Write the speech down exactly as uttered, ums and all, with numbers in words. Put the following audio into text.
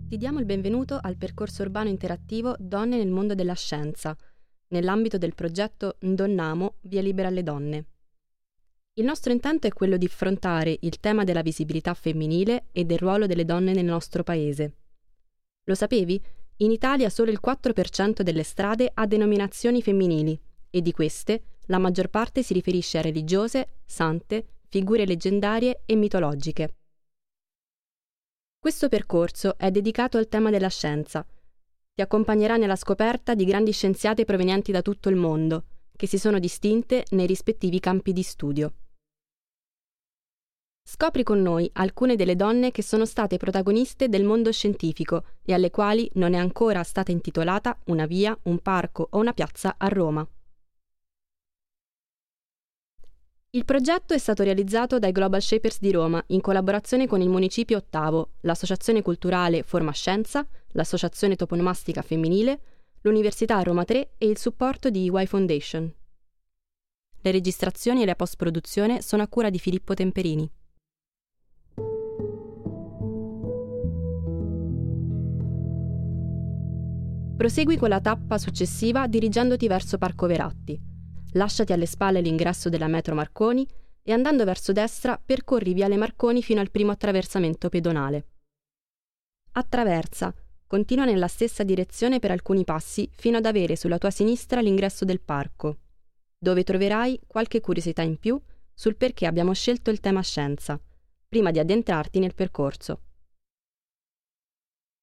Ti diamo il benvenuto al percorso urbano interattivo Donne nel mondo della scienza, nell'ambito del progetto Ndonnamo, Via Libera alle Donne. Il nostro intento è quello di affrontare il tema della visibilità femminile e del ruolo delle donne nel nostro paese. Lo sapevi? In Italia solo il quattro per cento delle strade ha denominazioni femminili e di queste la maggior parte si riferisce a religiose, sante, figure leggendarie e mitologiche. Questo percorso è dedicato al tema della scienza. Ti accompagnerà nella scoperta di grandi scienziate provenienti da tutto il mondo, che si sono distinte nei rispettivi campi di studio. Scopri con noi alcune delle donne che sono state protagoniste del mondo scientifico e alle quali non è ancora stata intitolata una via, un parco o una piazza a Roma. Il progetto è stato realizzato dai Global Shapers di Roma in collaborazione con il Municipio Ottavo, l'Associazione Culturale Forma Scienza, l'Associazione Toponomastica Femminile, l'Università Roma tre e il supporto di Y Foundation. Le registrazioni e la post-produzione sono a cura di Filippo Temperini. Prosegui con la tappa successiva dirigendoti verso Parco Veratti. Lasciati alle spalle l'ingresso della metro Marconi e andando verso destra percorri Viale Marconi fino al primo attraversamento pedonale. Attraversa, continua nella stessa direzione per alcuni passi fino ad avere sulla tua sinistra l'ingresso del parco, dove troverai qualche curiosità in più sul perché abbiamo scelto il tema scienza, prima di addentrarti nel percorso.